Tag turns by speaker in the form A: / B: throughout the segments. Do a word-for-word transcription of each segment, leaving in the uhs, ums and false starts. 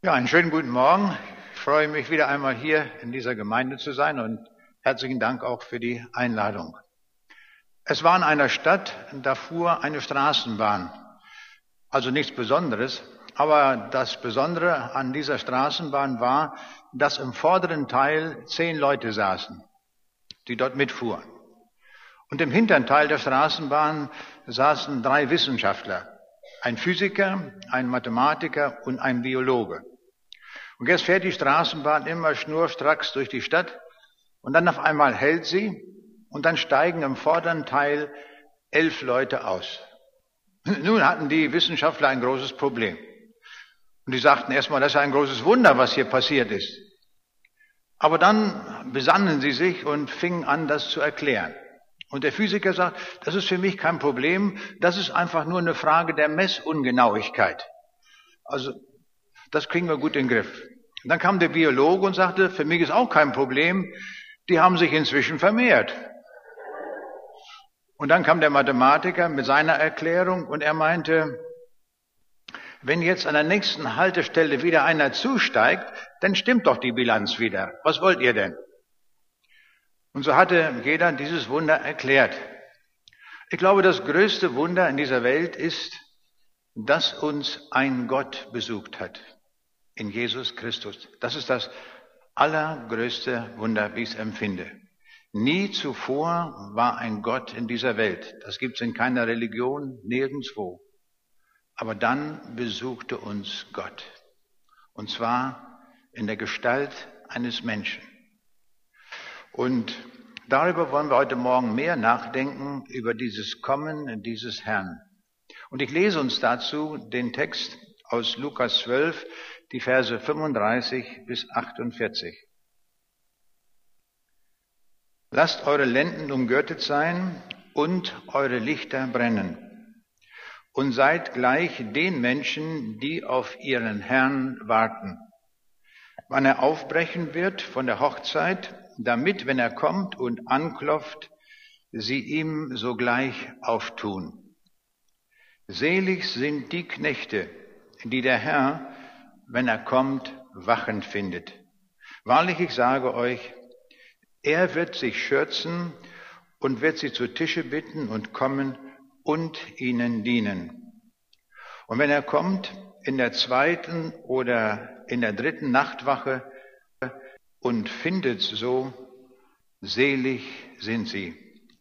A: Ja, einen schönen guten Morgen. Ich freue mich, wieder einmal hier in dieser Gemeinde zu sein und herzlichen Dank auch für die Einladung. Es war in einer Stadt, da fuhr eine Straßenbahn. Also nichts Besonderes, aber das Besondere an dieser Straßenbahn war, dass im vorderen Teil zehn Leute saßen, die dort mitfuhren. Und im hinteren Teil der Straßenbahn saßen drei Wissenschaftler, ein Physiker, ein Mathematiker und ein Biologe. Und jetzt fährt die Straßenbahn immer schnurstracks durch die Stadt und dann auf einmal hält sie und dann steigen im vorderen Teil elf Leute aus. Nun hatten die Wissenschaftler ein großes Problem. Und die sagten erstmal, das ist ein großes Wunder, was hier passiert ist. Aber dann besannen sie sich und fingen an, das zu erklären. Und der Physiker sagt, das ist für mich kein Problem, das ist einfach nur eine Frage der Messungenauigkeit. Also das kriegen wir gut in den Griff. Und dann kam der Biologe und sagte, für mich ist auch kein Problem, die haben sich inzwischen vermehrt. Und dann kam der Mathematiker mit seiner Erklärung und er meinte, wenn jetzt an der nächsten Haltestelle wieder einer zusteigt, dann stimmt doch die Bilanz wieder. Was wollt ihr denn? Und so hatte jeder dieses Wunder erklärt. Ich glaube, das größte Wunder in dieser Welt ist, dass uns ein Gott besucht hat. In Jesus Christus. Das ist das allergrößte Wunder, wie ich es empfinde. Nie zuvor war ein Gott in dieser Welt. Das gibt es in keiner Religion, nirgendwo. Aber dann besuchte uns Gott. Und zwar in der Gestalt eines Menschen. Und darüber wollen wir heute Morgen mehr nachdenken, über dieses Kommen dieses Herrn. Und ich lese uns dazu den Text aus Lukas zwölf, die Verse fünfunddreißig bis achtundvierzig. Lasst eure Lenden umgürtet sein und eure Lichter brennen. Und seid gleich den Menschen, die auf ihren Herrn warten, wann er aufbrechen wird von der Hochzeit, damit, wenn er kommt und anklopft, sie ihm sogleich auftun. Selig sind die Knechte, die der Herr, wenn er kommt, wachend findet. Wahrlich, ich sage euch, er wird sich schürzen und wird sie zu Tische bitten und kommen und ihnen dienen. Und wenn er kommt in der zweiten oder in der dritten Nachtwache und findet so, selig sind sie.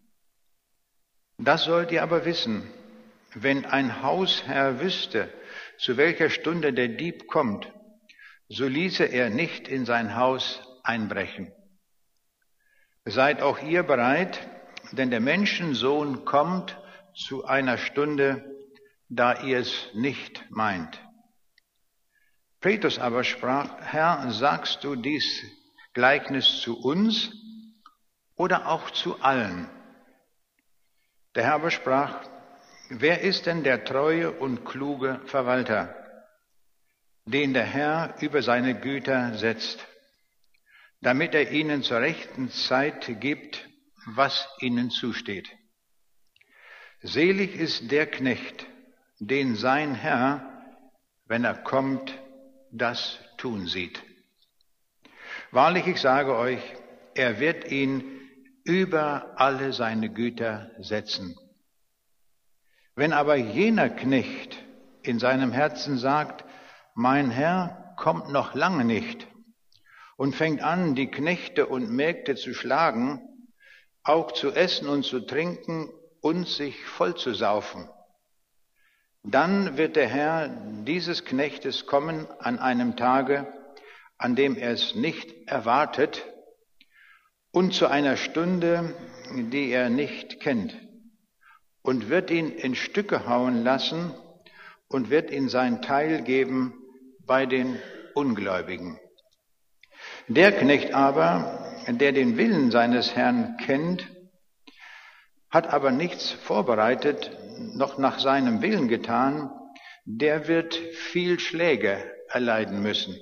A: Das sollt ihr aber wissen, wenn ein Hausherr wüsste, zu welcher Stunde der Dieb kommt, so ließe er nicht in sein Haus einbrechen. Seid auch ihr bereit, denn der Menschensohn kommt zu einer Stunde, da ihr es nicht meint. Petrus aber sprach, Herr, sagst du dies Gleichnis zu uns oder auch zu allen? Der Herr aber sprach, wer ist denn der treue und kluge Verwalter, den der Herr über seine Güter setzt, damit er ihnen zur rechten Zeit gibt, was ihnen zusteht? Selig ist der Knecht, den sein Herr, wenn er kommt, das tun sieht. Wahrlich, ich sage euch, er wird ihn über alle seine Güter setzen. Wenn aber jener Knecht in seinem Herzen sagt, mein Herr kommt noch lange nicht, und fängt an, die Knechte und Mägde zu schlagen, auch zu essen und zu trinken und sich voll zu saufen, dann wird der Herr dieses Knechtes kommen an einem Tage, an dem er es nicht erwartet, und zu einer Stunde, die er nicht kennt, und wird ihn in Stücke hauen lassen und wird ihm sein Teil geben bei den Ungläubigen. Der Knecht aber, der den Willen seines Herrn kennt, hat aber nichts vorbereitet, noch nach seinem Willen getan, der wird viel Schläge erleiden müssen.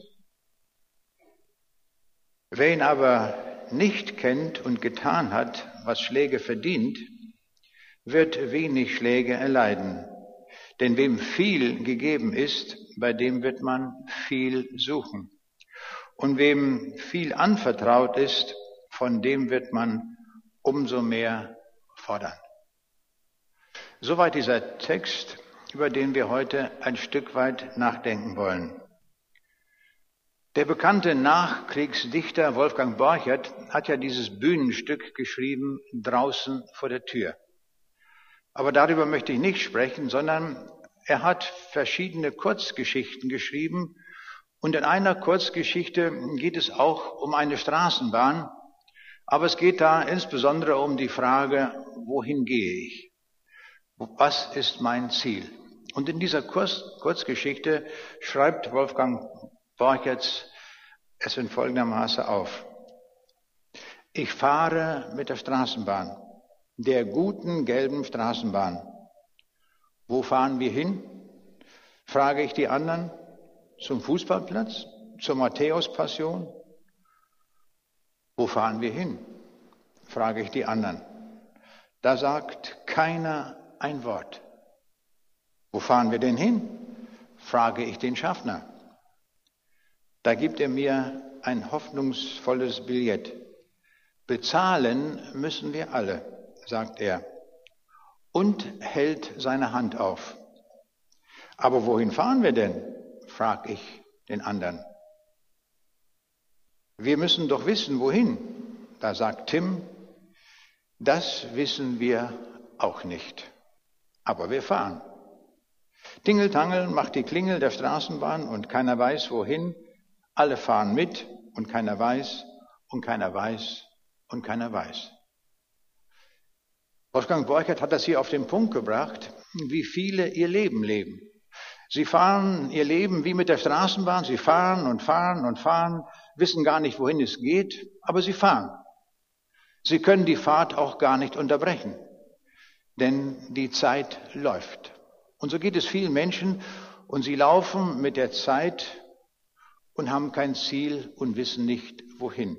A: Wer ihn aber nicht kennt und getan hat, was Schläge verdient, wird wenig Schläge erleiden. Denn wem viel gegeben ist, bei dem wird man viel suchen. Und wem viel anvertraut ist, von dem wird man umso mehr fordern. Soweit dieser Text, über den wir heute ein Stück weit nachdenken wollen. Der bekannte Nachkriegsdichter Wolfgang Borchert hat ja dieses Bühnenstück geschrieben, Draußen vor der Tür. Aber darüber möchte ich nicht sprechen, sondern er hat verschiedene Kurzgeschichten geschrieben. Und in einer Kurzgeschichte geht es auch um eine Straßenbahn. Aber es geht da insbesondere um die Frage, wohin gehe ich? Was ist mein Ziel? Und in dieser Kurz- Kurzgeschichte schreibt Wolfgang Borchert es in folgendermaßen auf. Ich fahre mit der Straßenbahn, der guten gelben Straßenbahn. Wo fahren wir hin? Frage ich die anderen. Zum Fußballplatz? Zur Matthäus-Passion? Wo fahren wir hin? Frage ich die anderen. Da sagt keiner ein Wort. Wo fahren wir denn hin? Frage ich den Schaffner. Da gibt er mir ein hoffnungsvolles Billett. Bezahlen müssen wir alle, sagt er, und hält seine Hand auf. Aber wohin fahren wir denn? Frag ich den anderen. Wir müssen doch wissen, wohin. Da sagt Tim, das wissen wir auch nicht. Aber wir fahren. Tingeltangel macht die Klingel der Straßenbahn und keiner weiß, wohin. Alle fahren mit und keiner weiß und keiner weiß und keiner weiß. Wolfgang Borchert hat das hier auf den Punkt gebracht, wie viele ihr Leben leben. Sie fahren ihr Leben wie mit der Straßenbahn. Sie fahren und fahren und fahren, wissen gar nicht, wohin es geht, aber sie fahren. Sie können die Fahrt auch gar nicht unterbrechen, denn die Zeit läuft. Und so geht es vielen Menschen und sie laufen mit der Zeit und haben kein Ziel und wissen nicht, wohin.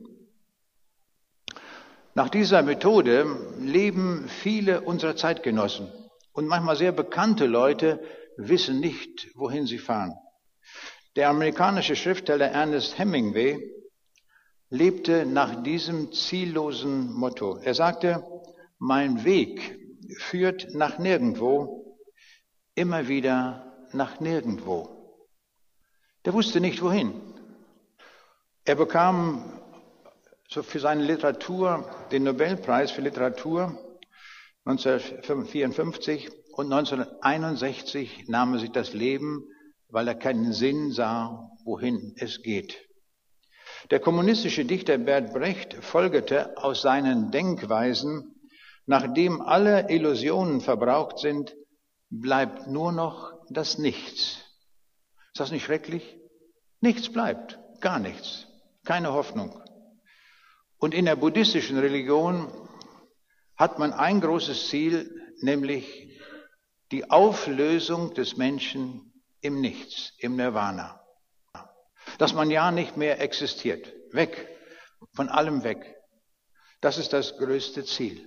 A: Nach dieser Methode leben viele unserer Zeitgenossen und manchmal sehr bekannte Leute wissen nicht, wohin sie fahren. Der amerikanische Schriftsteller Ernest Hemingway lebte nach diesem ziellosen Motto. Er sagte, mein Weg führt nach nirgendwo, immer wieder nach nirgendwo. Der wusste nicht, wohin. Er bekam so für seine Literatur den Nobelpreis für Literatur neunzehnhundertvierundfünfzig und neunzehnhunderteinundsechzig nahm er sich das Leben, weil er keinen Sinn sah, wohin es geht. Der kommunistische Dichter Bert Brecht folgerte aus seinen Denkweisen, nachdem alle Illusionen verbraucht sind, bleibt nur noch das Nichts. Ist das nicht schrecklich? Nichts bleibt, gar nichts, keine Hoffnung. Und in der buddhistischen Religion hat man ein großes Ziel, nämlich die Auflösung des Menschen im Nichts, im Nirvana. Dass man ja nicht mehr existiert, weg, von allem weg. Das ist das größte Ziel.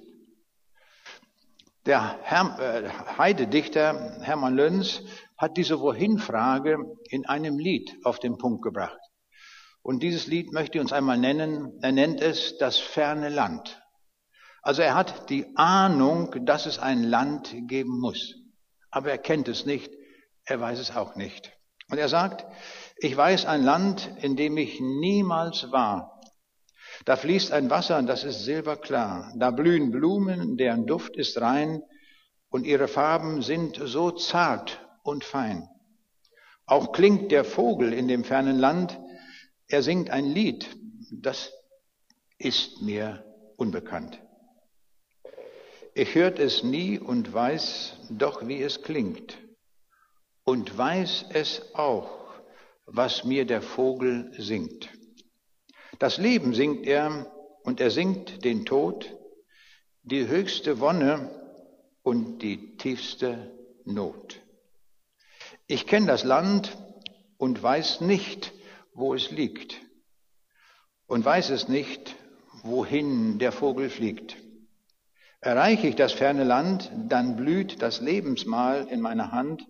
A: Der Herr, äh, Heidedichter Hermann Löns hat diese Wohin-Frage in einem Lied auf den Punkt gebracht. Und dieses Lied möchte ich uns einmal nennen. Er nennt es das ferne Land. Also er hat die Ahnung, dass es ein Land geben muss. Aber er kennt es nicht, er weiß es auch nicht. Und er sagt, ich weiß ein Land, in dem ich niemals war. Da fließt ein Wasser, das ist silberklar. Da blühen Blumen, deren Duft ist rein und ihre Farben sind so zart und fein. Auch klingt der Vogel in dem fernen Land, er singt ein Lied, das ist mir unbekannt. Ich hört es nie und weiß doch, wie es klingt. Und weiß es auch, was mir der Vogel singt. Das Leben singt er und er singt den Tod, die höchste Wonne und die tiefste Not. Ich kenne das Land und weiß nicht, wo es liegt und weiß es nicht, wohin der Vogel fliegt. Erreiche ich das ferne Land, dann blüht das Lebensmahl in meiner Hand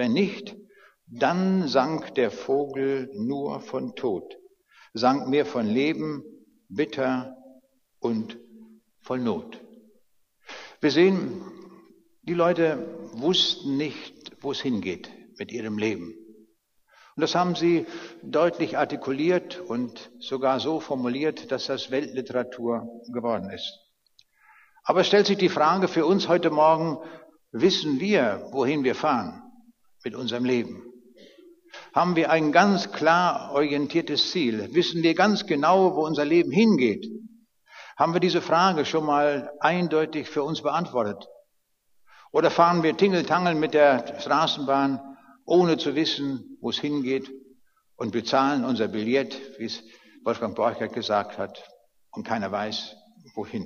A: Wenn nicht, dann sang der Vogel nur von Tod, sang mehr von Leben, bitter und voll Not. Wir sehen, die Leute wussten nicht, wo es hingeht mit ihrem Leben. Und das haben sie deutlich artikuliert und sogar so formuliert, dass das Weltliteratur geworden ist. Aber es stellt sich die Frage für uns heute Morgen, wissen wir, wohin wir fahren mit unserem Leben? Haben wir ein ganz klar orientiertes Ziel? Wissen wir ganz genau, wo unser Leben hingeht? Haben wir diese Frage schon mal eindeutig für uns beantwortet? Oder fahren wir Tingeltangel mit der Straßenbahn, ohne zu wissen, wo es hingeht, und bezahlen unser Billett, wie es Wolfgang Borchert gesagt hat, und keiner weiß, wohin?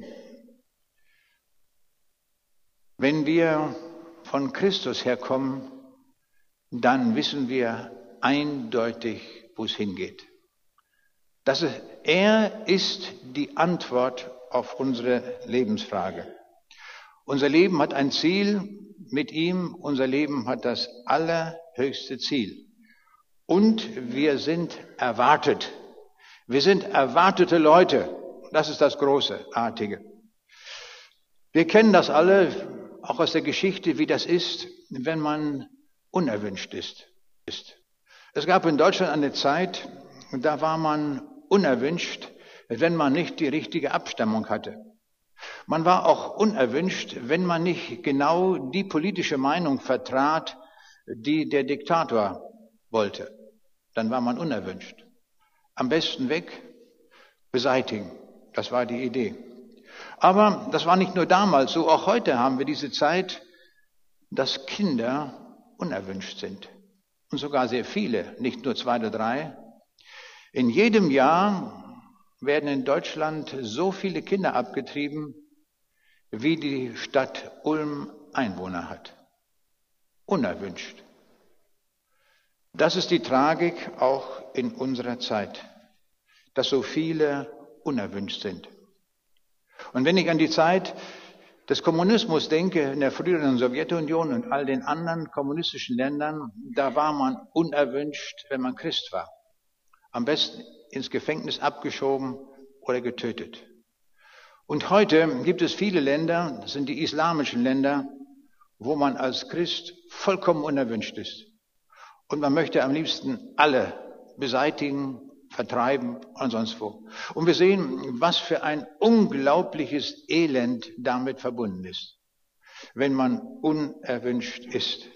A: Wenn wir von Christus herkommen, dann wissen wir eindeutig, wo es hingeht. Das ist, er ist die Antwort auf unsere Lebensfrage. Unser Leben hat ein Ziel mit ihm, unser Leben hat das allerhöchste Ziel. Und wir sind erwartet. Wir sind erwartete Leute. Das ist das Großartige. Wir kennen das alle, auch aus der Geschichte, wie das ist, wenn man unerwünscht ist. Es gab in Deutschland eine Zeit, da war man unerwünscht, wenn man nicht die richtige Abstammung hatte. Man war auch unerwünscht, wenn man nicht genau die politische Meinung vertrat, die der Diktator wollte. Dann war man unerwünscht. Am besten weg, beseitigen. Das war die Idee. Aber das war nicht nur damals so, auch heute haben wir diese Zeit, dass Kinder unerwünscht sind. Und sogar sehr viele, nicht nur zwei oder drei. In jedem Jahr werden in Deutschland so viele Kinder abgetrieben, wie die Stadt Ulm Einwohner hat. Unerwünscht. Das ist die Tragik auch in unserer Zeit, dass so viele unerwünscht sind. Und wenn ich an die Zeit des Kommunismus denke, in der früheren Sowjetunion und all den anderen kommunistischen Ländern, da war man unerwünscht, wenn man Christ war. Am besten ins Gefängnis abgeschoben oder getötet. Und heute gibt es viele Länder, das sind die islamischen Länder, wo man als Christ vollkommen unerwünscht ist. Und man möchte am liebsten alle beseitigen, vertreiben und sonst wo. Und wir sehen, was für ein unglaubliches Elend damit verbunden ist, wenn man unerwünscht ist.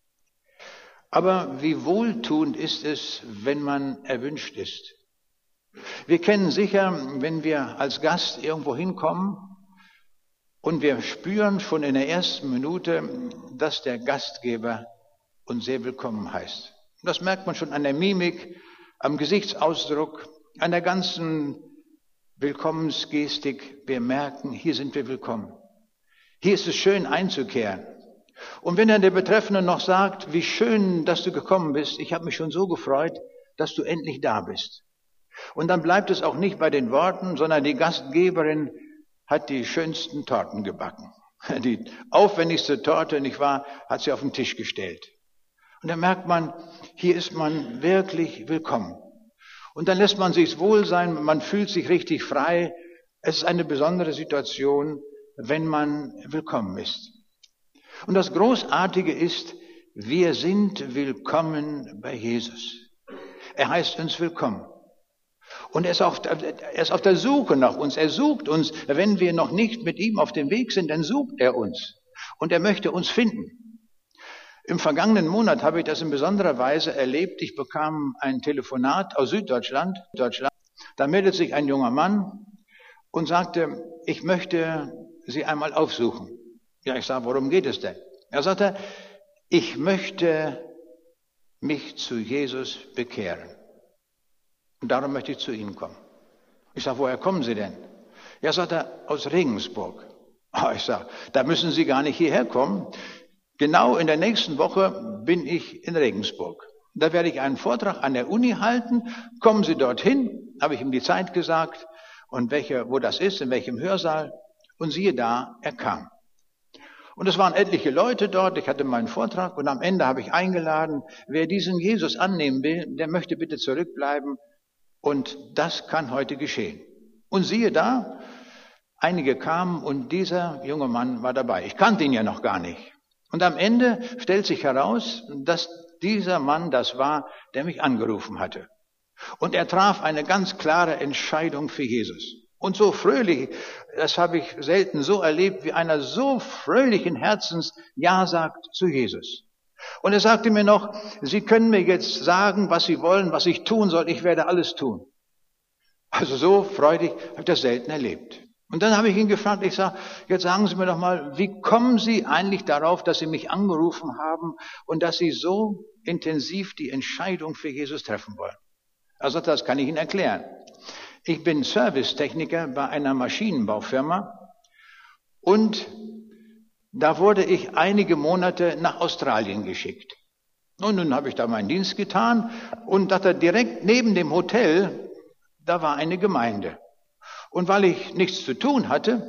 A: Aber wie wohltuend ist es, wenn man erwünscht ist. Wir kennen sicher, wenn wir als Gast irgendwo hinkommen und wir spüren schon in der ersten Minute, dass der Gastgeber uns sehr willkommen heißt. Das merkt man schon an der Mimik, am Gesichtsausdruck, an der ganzen Willkommensgestik. Wir merken, hier sind wir willkommen. Hier ist es schön einzukehren. Und wenn dann der Betreffende noch sagt, wie schön, dass du gekommen bist, ich habe mich schon so gefreut, dass du endlich da bist. Und dann bleibt es auch nicht bei den Worten, sondern die Gastgeberin hat die schönsten Torten gebacken. Die aufwendigste Torte, nicht wahr, hat sie auf den Tisch gestellt. Und dann merkt man, hier ist man wirklich willkommen. Und dann lässt man sich's wohl sein, man fühlt sich richtig frei. Es ist eine besondere Situation, wenn man willkommen ist. Und das Großartige ist, wir sind willkommen bei Jesus. Er heißt uns willkommen. Und er ist, auf, er ist auf der Suche nach uns. Er sucht uns. Wenn wir noch nicht mit ihm auf dem Weg sind, dann sucht er uns. Und er möchte uns finden. Im vergangenen Monat habe ich das in besonderer Weise erlebt. Ich bekam ein Telefonat aus Süddeutschland. Deutschland. Da meldet sich ein junger Mann und sagte, ich möchte Sie einmal aufsuchen. Ja, ich sage, worum geht es denn? Er sagte, ich möchte mich zu Jesus bekehren. Und darum möchte ich zu Ihnen kommen. Ich sage, woher kommen Sie denn? Ja, sagt er, aus Regensburg. Ich sage, da müssen Sie gar nicht hierher kommen. Genau in der nächsten Woche bin ich in Regensburg. Da werde ich einen Vortrag an der Uni halten. Kommen Sie dorthin, habe ich ihm die Zeit gesagt und welche, wo das ist, in welchem Hörsaal. Und siehe da, er kam. Und es waren etliche Leute dort, ich hatte meinen Vortrag und am Ende habe ich eingeladen, wer diesen Jesus annehmen will, der möchte bitte zurückbleiben und das kann heute geschehen. Und siehe da, einige kamen und dieser junge Mann war dabei. Ich kannte ihn ja noch gar nicht. Und am Ende stellt sich heraus, dass dieser Mann das war, der mich angerufen hatte. Und er traf eine ganz klare Entscheidung für Jesus. Und so fröhlich, das habe ich selten so erlebt, wie einer so fröhlichen Herzens Ja sagt zu Jesus. Und er sagte mir noch, Sie können mir jetzt sagen, was Sie wollen, was ich tun soll, ich werde alles tun. Also so freudig habe ich das selten erlebt. Und dann habe ich ihn gefragt, ich sage, jetzt sagen Sie mir doch mal, wie kommen Sie eigentlich darauf, dass Sie mich angerufen haben und dass Sie so intensiv die Entscheidung für Jesus treffen wollen? Also das kann ich Ihnen erklären. Ich bin Servicetechniker bei einer Maschinenbaufirma und da wurde ich einige Monate nach Australien geschickt. Und nun habe ich da meinen Dienst getan und da direkt neben dem Hotel, da war eine Gemeinde. Und weil ich nichts zu tun hatte,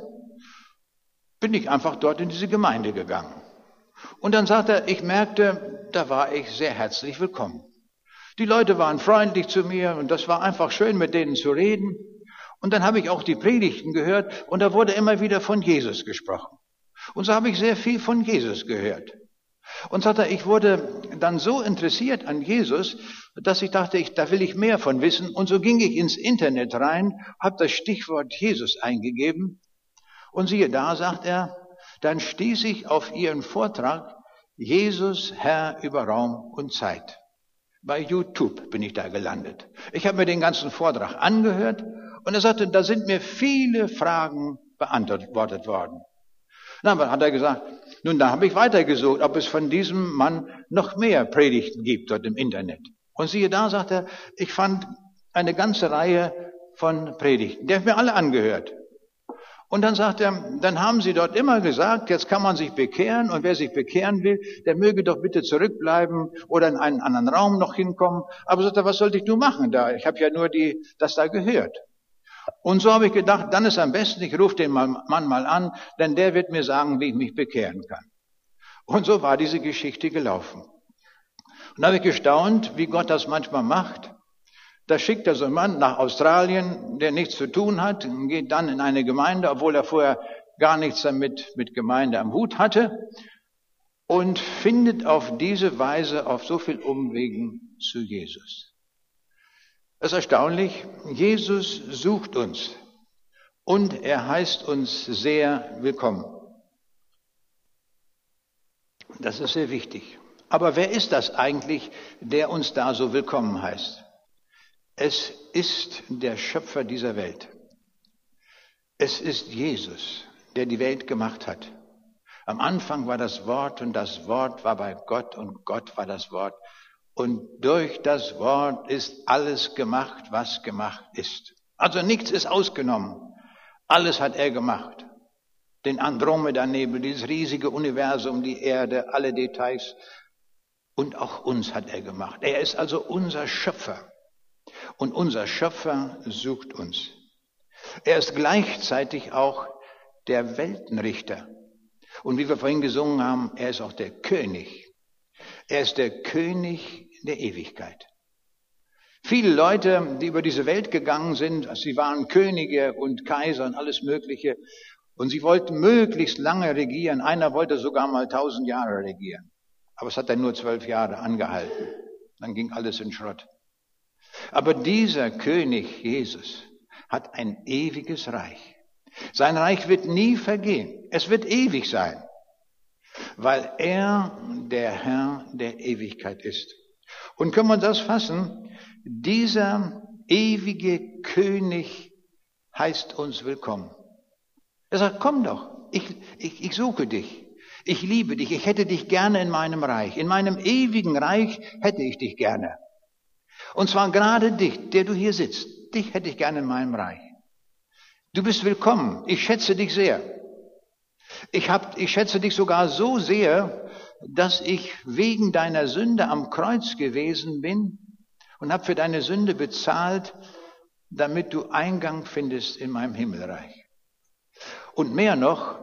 A: bin ich einfach dort in diese Gemeinde gegangen. Und dann sagte er, ich merkte, da war ich sehr herzlich willkommen. Die Leute waren freundlich zu mir und das war einfach schön, mit denen zu reden. Und dann habe ich auch die Predigten gehört und da wurde immer wieder von Jesus gesprochen. Und so habe ich sehr viel von Jesus gehört. Und sagte er, ich wurde dann so interessiert an Jesus, dass ich dachte, ich, da will ich mehr von wissen. Und so ging ich ins Internet rein, habe das Stichwort Jesus eingegeben. Und siehe da, sagt er, dann stieß ich auf Ihren Vortrag, Jesus, Herr über Raum und Zeit. Bei YouTube bin ich da gelandet. Ich habe mir den ganzen Vortrag angehört und er sagte, da sind mir viele Fragen beantwortet worden. Dann hat er gesagt, nun, da habe ich weitergesucht, ob es von diesem Mann noch mehr Predigten gibt dort im Internet. Und siehe da, sagt er, ich fand eine ganze Reihe von Predigten. Die habe ich mir alle angehört. Und dann sagt er, dann haben sie dort immer gesagt, jetzt kann man sich bekehren und wer sich bekehren will, der möge doch bitte zurückbleiben oder in einen anderen Raum noch hinkommen. Aber sagt er, was sollte ich nur machen da? Ich habe ja nur die, das da gehört. Und so habe ich gedacht, dann ist am besten, ich rufe den Mann mal an, denn der wird mir sagen, wie ich mich bekehren kann. Und so war diese Geschichte gelaufen. Und da habe ich gestaunt, wie Gott das manchmal macht. Da schickt er so einen Mann nach Australien, der nichts zu tun hat, und geht dann in eine Gemeinde, obwohl er vorher gar nichts damit mit Gemeinde am Hut hatte, und findet auf diese Weise auf so viel Umwegen zu Jesus. Das ist erstaunlich. Jesus sucht uns und er heißt uns sehr willkommen. Das ist sehr wichtig. Aber wer ist das eigentlich, der uns da so willkommen heißt? Es ist der Schöpfer dieser Welt. Es ist Jesus, der die Welt gemacht hat. Am Anfang war das Wort und das Wort war bei Gott und Gott war das Wort. Und durch das Wort ist alles gemacht, was gemacht ist. Also nichts ist ausgenommen. Alles hat er gemacht. Den Andromeda-Nebel, dieses riesige Universum, die Erde, alle Details. Und auch uns hat er gemacht. Er ist also unser Schöpfer. Und unser Schöpfer sucht uns. Er ist gleichzeitig auch der Weltenrichter. Und wie wir vorhin gesungen haben, er ist auch der König. Er ist der König der Ewigkeit. Viele Leute, die über diese Welt gegangen sind, sie waren Könige und Kaiser und alles Mögliche. Und sie wollten möglichst lange regieren. Einer wollte sogar mal tausend Jahre regieren. Aber es hat dann nur zwölf Jahre angehalten. Dann ging alles in Schrott. Aber dieser König Jesus hat ein ewiges Reich. Sein Reich wird nie vergehen. Es wird ewig sein, weil er der Herr der Ewigkeit ist. Und können wir das fassen? Dieser ewige König heißt uns willkommen. Er sagt, komm doch, ich, ich, ich suche dich. Ich liebe dich, ich hätte dich gerne in meinem Reich. In meinem ewigen Reich hätte ich dich gerne. Und zwar gerade dich, der du hier sitzt. Dich hätte ich gerne in meinem Reich. Du bist willkommen. Ich schätze dich sehr. Ich, hab, ich schätze dich sogar so sehr, dass ich wegen deiner Sünde am Kreuz gewesen bin und habe für deine Sünde bezahlt, damit du Eingang findest in meinem Himmelreich. Und mehr noch,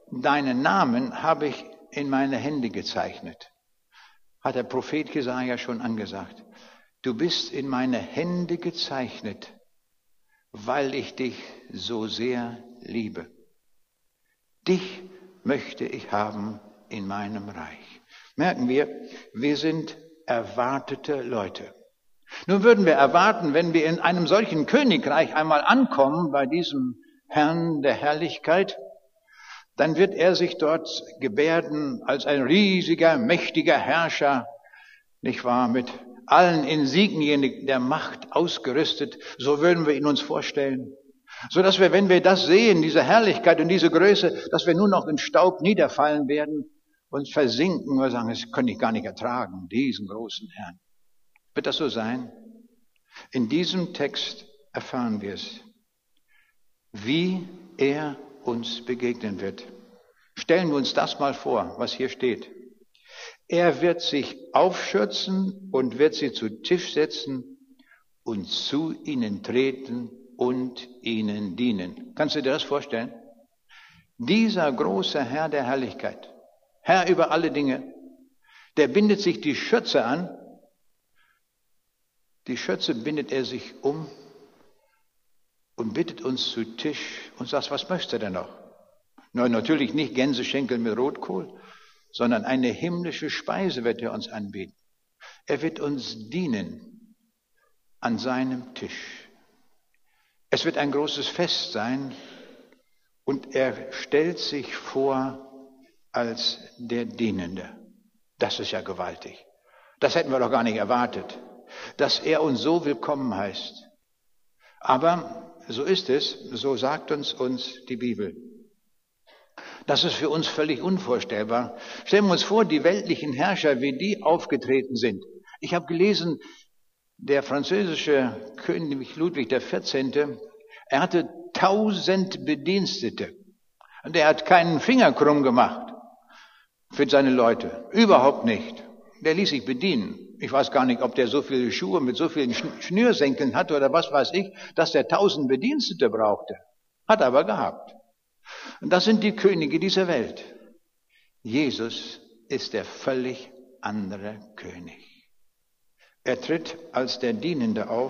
A: deinen Namen habe ich in meine Hände gezeichnet. Hat der Prophet Jesaja schon angesagt. Du bist in meine Hände gezeichnet, weil ich dich so sehr liebe. Dich möchte ich haben in meinem Reich. Merken wir, wir sind erwartete Leute. Nun würden wir erwarten, wenn wir in einem solchen Königreich einmal ankommen, bei diesem Herrn der Herrlichkeit, dann wird er sich dort gebärden als ein riesiger, mächtiger Herrscher, nicht wahr, mit allen Insignien der Macht ausgerüstet. So würden wir ihn uns vorstellen. So dass wir, wenn wir das sehen, diese Herrlichkeit und diese Größe, dass wir nur noch in Staub niederfallen werden und versinken und sagen, das könnte ich gar nicht ertragen, diesen großen Herrn. Wird das so sein? In diesem Text erfahren wir es, wie er uns begegnen wird. Stellen wir uns das mal vor, was hier steht. Er wird sich aufschürzen und wird sie zu Tisch setzen und zu ihnen treten und ihnen dienen. Kannst du dir das vorstellen? Dieser große Herr der Herrlichkeit, Herr über alle Dinge, der bindet sich die Schürze an. Die Schürze bindet er sich um und bittet uns zu Tisch und sagt, was möchtest du denn noch? Na, natürlich nicht Gänseschenkel mit Rotkohl, sondern eine himmlische Speise wird er uns anbieten. Er wird uns dienen an seinem Tisch. Es wird ein großes Fest sein und er stellt sich vor als der Dienende. Das ist ja gewaltig. Das hätten wir doch gar nicht erwartet, dass er uns so willkommen heißt. Aber so ist es, so sagt uns uns die Bibel. Das ist für uns völlig unvorstellbar. Stellen wir uns vor, die weltlichen Herrscher, wie die aufgetreten sind. Ich habe gelesen, der französische König Ludwig der vierzehnte, er hatte tausend Bedienstete. Und er hat keinen Finger krumm gemacht für seine Leute. Überhaupt nicht. Der ließ sich bedienen. Ich weiß gar nicht, ob der so viele Schuhe mit so vielen Schnürsenkeln hatte oder was weiß ich, dass der tausend Bedienstete brauchte. Hat er aber gehabt. Und das sind die Könige dieser Welt. Jesus ist der völlig andere König. Er tritt als der Dienende auf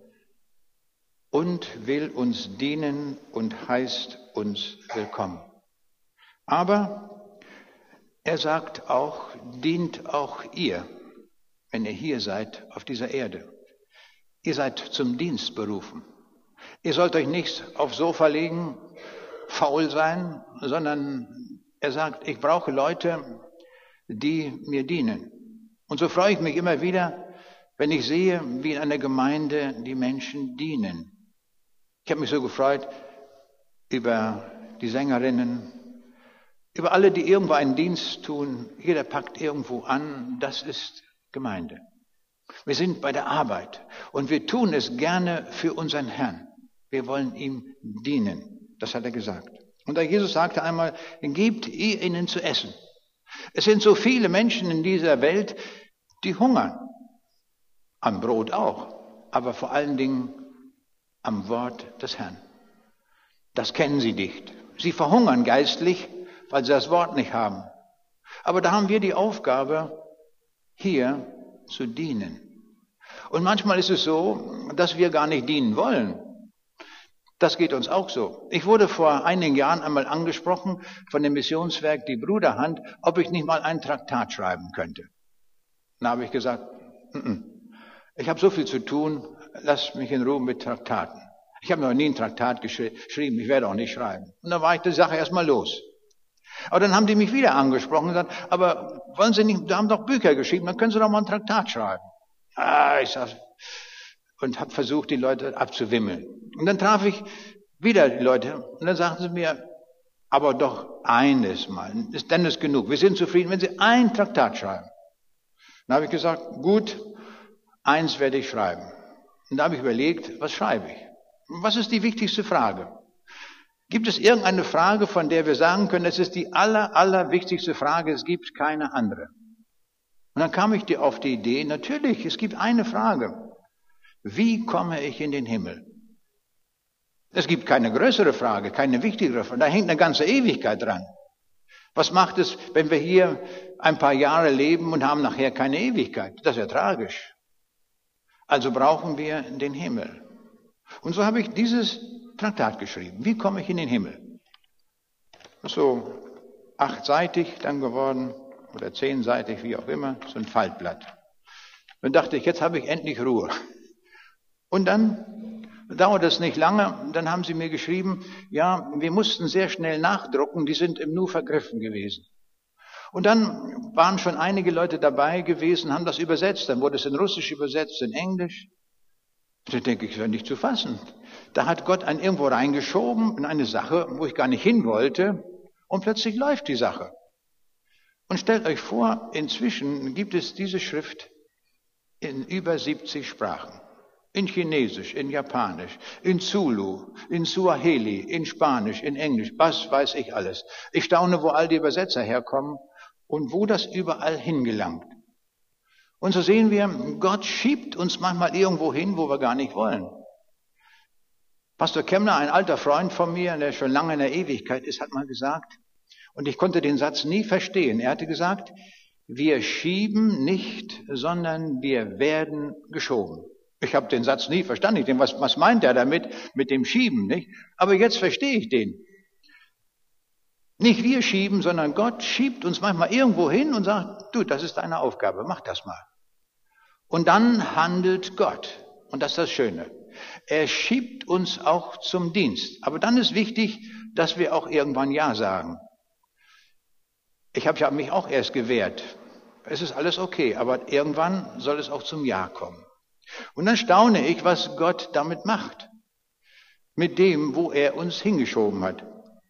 A: und will uns dienen und heißt uns willkommen. Aber er sagt auch, dient auch ihr, wenn ihr hier seid auf dieser Erde. Ihr seid zum Dienst berufen. Ihr sollt euch nicht aufs Sofa legen, faul sein, sondern er sagt, ich brauche Leute, die mir dienen. Und so freue ich mich immer wieder, wenn ich sehe, wie in einer Gemeinde die Menschen dienen. Ich habe mich so gefreut über die Sängerinnen, über alle, die irgendwo einen Dienst tun. Jeder packt irgendwo an. Das ist Gemeinde. Wir sind bei der Arbeit und wir tun es gerne für unseren Herrn. Wir wollen ihm dienen. Das hat er gesagt. Und da Jesus sagte einmal, gebt ihr ihnen zu essen. Es sind so viele Menschen in dieser Welt, die hungern. Am Brot auch, aber vor allen Dingen am Wort des Herrn. Das kennen sie nicht. Sie verhungern geistlich, weil sie das Wort nicht haben. Aber da haben wir die Aufgabe, hier zu dienen. Und manchmal ist es so, dass wir gar nicht dienen wollen. Das geht uns auch so. Ich wurde vor einigen Jahren einmal angesprochen von dem Missionswerk Die Bruderhand, ob ich nicht mal ein Traktat schreiben könnte. Dann habe ich gesagt, N-n. ich habe so viel zu tun, lasst mich in Ruhe mit Traktaten. Ich habe noch nie ein Traktat geschri- geschrieben, ich werde auch nicht schreiben. Und dann war ich die Sache erstmal los. Aber dann haben die mich wieder angesprochen und gesagt, aber wollen Sie nicht, da haben doch Bücher geschrieben, dann können Sie doch mal ein Traktat schreiben. Ah, ich sag, und habe versucht, die Leute abzuwimmeln. Und dann traf ich wieder die Leute und dann sagten sie mir, aber doch eines Mal, ist denn ist genug. Wir sind zufrieden, wenn Sie ein Traktat schreiben. Dann habe ich gesagt, gut, eins werde ich schreiben. Und da habe ich überlegt, was schreibe ich? Was ist die wichtigste Frage? Gibt es irgendeine Frage, von der wir sagen können, es ist die aller, aller wichtigste Frage, es gibt keine andere? Und dann kam ich auf die Idee, natürlich, es gibt eine Frage. Wie komme ich in den Himmel? Es gibt keine größere Frage, keine wichtigere Frage. Da hängt eine ganze Ewigkeit dran. Was macht es, wenn wir hier ein paar Jahre leben und haben nachher keine Ewigkeit? Das ist ja tragisch. Also brauchen wir den Himmel. Und so habe ich dieses Traktat geschrieben. Wie komme ich in den Himmel? So achtseitig dann geworden oder zehnseitig, wie auch immer, so ein Faltblatt. Dann dachte ich, jetzt habe ich endlich Ruhe. Und dann dauert es nicht lange, dann haben sie mir geschrieben, ja, wir mussten sehr schnell nachdrucken, die sind im Nu vergriffen gewesen. Und dann waren schon einige Leute dabei gewesen, haben das übersetzt, dann wurde es in Russisch übersetzt, in Englisch. Da denke ich, das ist ja nicht zu fassen. Da hat Gott einen irgendwo reingeschoben in eine Sache, wo ich gar nicht hin wollte, und plötzlich läuft die Sache. Und stellt euch vor, inzwischen gibt es diese Schrift in über siebzig Sprachen. In Chinesisch, in Japanisch, in Zulu, in Suaheli, in Spanisch, in Englisch, was weiß ich alles. Ich staune, wo all die Übersetzer herkommen und wo das überall hingelangt. Und so sehen wir, Gott schiebt uns manchmal irgendwo hin, wo wir gar nicht wollen. Pastor Kemmler, ein alter Freund von mir, der schon lange in der Ewigkeit ist, hat mal gesagt, und ich konnte den Satz nie verstehen. Er hatte gesagt, wir schieben nicht, sondern wir werden geschoben. Ich habe den Satz nie verstanden. Ich denke, was, was meint er damit, mit dem Schieben, nicht? Aber jetzt verstehe ich den. Nicht wir schieben, sondern Gott schiebt uns manchmal irgendwo hin und sagt, du, das ist deine Aufgabe, mach das mal. Und dann handelt Gott. Und das ist das Schöne. Er schiebt uns auch zum Dienst. Aber dann ist wichtig, dass wir auch irgendwann Ja sagen. Ich habe ja mich auch erst gewehrt. Es ist alles okay, aber irgendwann soll es auch zum Ja kommen. Und dann staune ich, was Gott damit macht. Mit dem, wo er uns hingeschoben hat.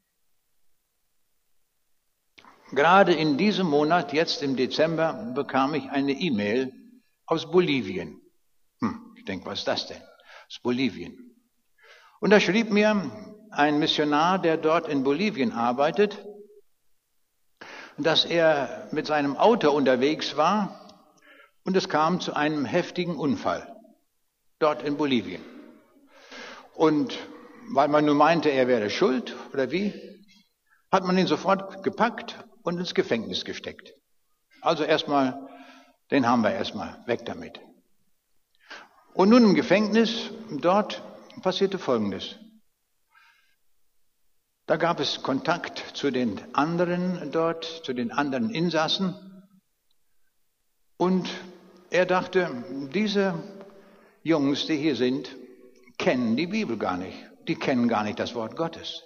A: Gerade in diesem Monat, jetzt im Dezember, bekam ich eine E-Mail aus Bolivien. Hm, ich denke, was ist das denn? Aus Bolivien. Und da schrieb mir ein Missionar, der dort in Bolivien arbeitet, dass er mit seinem Auto unterwegs war und es kam zu einem heftigen Unfall dort in Bolivien. Und weil man nun meinte, er wäre schuld oder wie, hat man ihn sofort gepackt und ins Gefängnis gesteckt. Also erstmal, den haben wir erstmal, weg damit. Und nun im Gefängnis, dort passierte Folgendes. Da gab es Kontakt zu den anderen dort, zu den anderen Insassen. Und er dachte, diese Jungs, die hier sind, kennen die Bibel gar nicht. Die kennen gar nicht das Wort Gottes.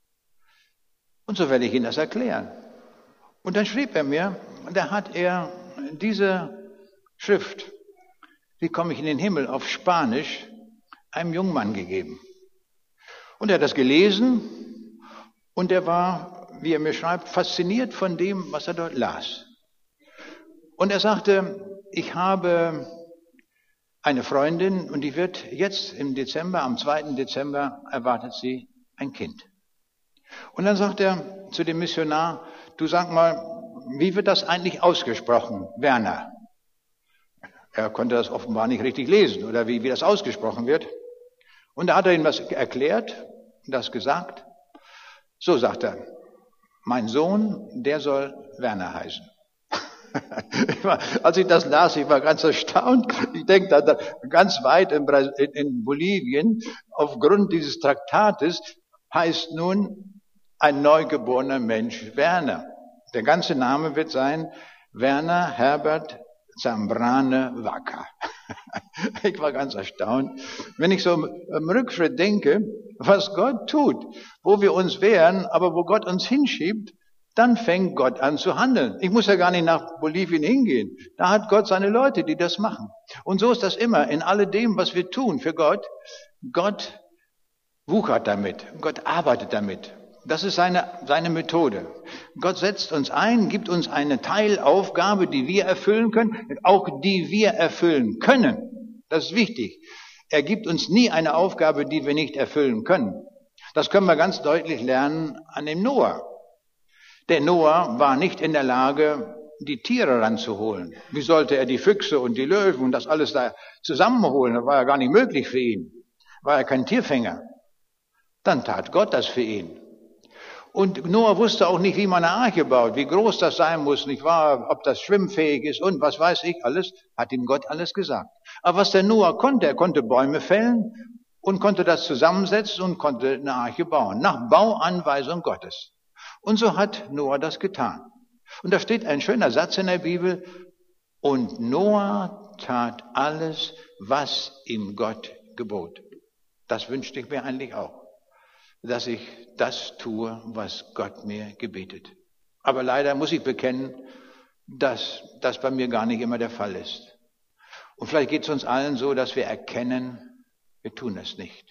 A: Und so werde ich Ihnen das erklären. Und dann schrieb er mir, da hat er diese Schrift, wie komme ich in den Himmel, auf Spanisch, einem jungen Mann gegeben. Und er hat das gelesen und er war, wie er mir schreibt, fasziniert von dem, was er dort las. Und er sagte, ich habe eine Freundin und die wird jetzt im Dezember, am zweiten Dezember, erwartet sie ein Kind. Und dann sagt er zu dem Missionar, du sag mal, wie wird das eigentlich ausgesprochen, Werner? Er konnte das offenbar nicht richtig lesen oder wie, wie das ausgesprochen wird. Und da hat er ihm das erklärt, das gesagt. So sagt er, mein Sohn, der soll Werner heißen. Ich war, als ich das las, ich war ganz erstaunt. Ich denke, da, da ganz weit in, in, in Bolivien, aufgrund dieses Traktates, heißt nun ein neugeborener Mensch Werner. Der ganze Name wird sein Werner Herbert Zambrane Vaca. Ich war ganz erstaunt. Wenn ich so im Rückschritt denke, was Gott tut, wo wir uns wehren, aber wo Gott uns hinschiebt, dann fängt Gott an zu handeln. Ich muss ja gar nicht nach Bolivien hingehen. Da hat Gott seine Leute, die das machen. Und so ist das immer in alledem, was wir tun für Gott. Gott wuchert damit. Gott arbeitet damit. Das ist seine, seine Methode. Gott setzt uns ein, gibt uns eine Teilaufgabe, die wir erfüllen können, auch die wir erfüllen können. Das ist wichtig. Er gibt uns nie eine Aufgabe, die wir nicht erfüllen können. Das können wir ganz deutlich lernen an dem Noah. Der Noah war nicht in der Lage, die Tiere ranzuholen. Wie sollte er die Füchse und die Löwen und das alles da zusammenholen? Das war ja gar nicht möglich für ihn. War er kein Tierfänger. Dann tat Gott das für ihn. Und Noah wusste auch nicht, wie man eine Arche baut, wie groß das sein muss, nicht wahr? Ob das schwimmfähig ist und was weiß ich alles, hat ihm Gott alles gesagt. Aber was der Noah konnte, er konnte Bäume fällen und konnte das zusammensetzen und konnte eine Arche bauen, nach Bauanweisung Gottes. Und so hat Noah das getan. Und da steht ein schöner Satz in der Bibel, und Noah tat alles, was ihm Gott gebot. Das wünschte ich mir eigentlich auch, dass ich das tue, was Gott mir gebetet. Aber leider muss ich bekennen, dass das bei mir gar nicht immer der Fall ist. Und vielleicht geht es uns allen so, dass wir erkennen, wir tun es nicht.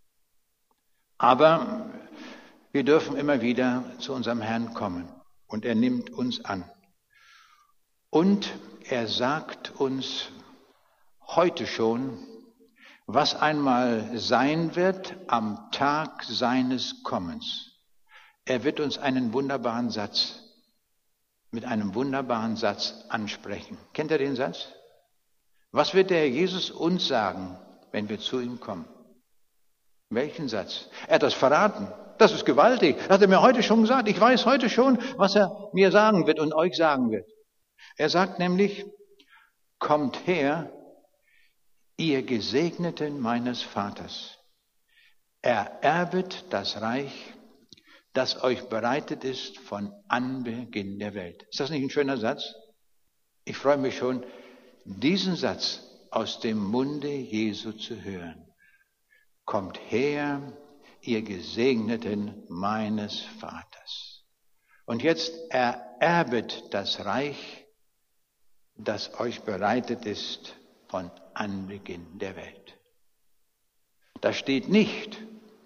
A: Aber wir dürfen immer wieder zu unserem Herrn kommen und er nimmt uns an. Und er sagt uns heute schon, was einmal sein wird am Tag seines Kommens. Er wird uns einen wunderbaren Satz, mit einem wunderbaren Satz ansprechen. Kennt ihr den Satz? Was wird der Herr Jesus uns sagen, wenn wir zu ihm kommen? Welchen Satz? Er hat das verraten. Das ist gewaltig. Das hat er mir heute schon gesagt. Ich weiß heute schon, was er mir sagen wird und euch sagen wird. Er sagt nämlich, kommt her, ihr Gesegneten meines Vaters, ererbet das Reich, das euch bereitet ist von Anbeginn der Welt. Ist das nicht ein schöner Satz? Ich freue mich schon, diesen Satz aus dem Munde Jesu zu hören. Kommt her, ihr Gesegneten meines Vaters. Und jetzt ererbet das Reich, das euch bereitet ist von Anbeginn der Welt. Da steht nicht,